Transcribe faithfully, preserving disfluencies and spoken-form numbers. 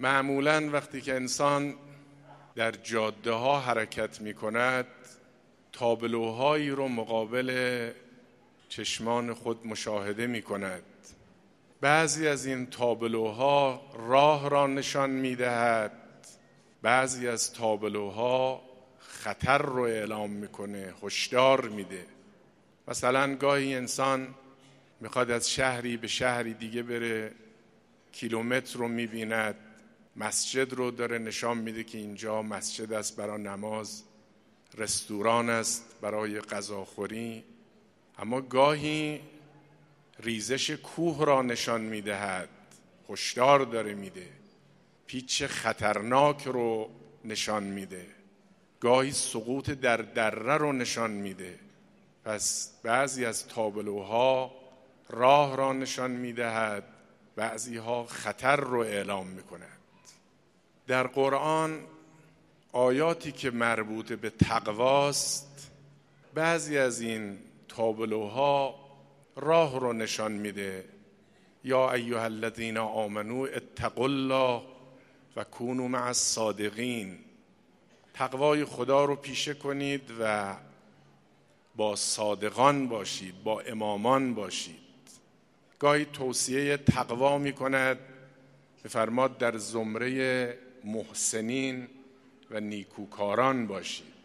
معمولاً وقتی که انسان در جاده ها حرکت می کند تابلوهایی رو مقابل چشمان خود مشاهده می کند. بعضی از این تابلوها راه را نشان می دهد، بعضی از تابلوها خطر رو اعلام میکنه، هشدار میده. مثلا گاهی انسان میخواد از شهری به شهری دیگه بره، کیلومتر رو میبیند، مسجد رو داره نشان میده که اینجا مسجد است برای نماز، رستوران است برای غذاخوری، اما گاهی ریزش کوه را نشان میدهد، هشدار داره میده، پیچ خطرناک رو نشان میده، گاهی سقوط در دره رو نشان میده. پس بعضی از تابلوها راه را نشان میدهد، بعضی ها خطر رو اعلام میکند. در قرآن آیاتی که مربوط به تقواست، بعضی از این تابلوها راه رو نشان میده. یا ایها الذین آمنوا اتقوا الله و کونوا مع الصادقین. تقوای خدا رو پیشه کنید و با صادقان باشید، با امامان باشید. گاهی توصیه تقوا می کند، بفرماد در زمره محسنین و نیکوکاران باشید.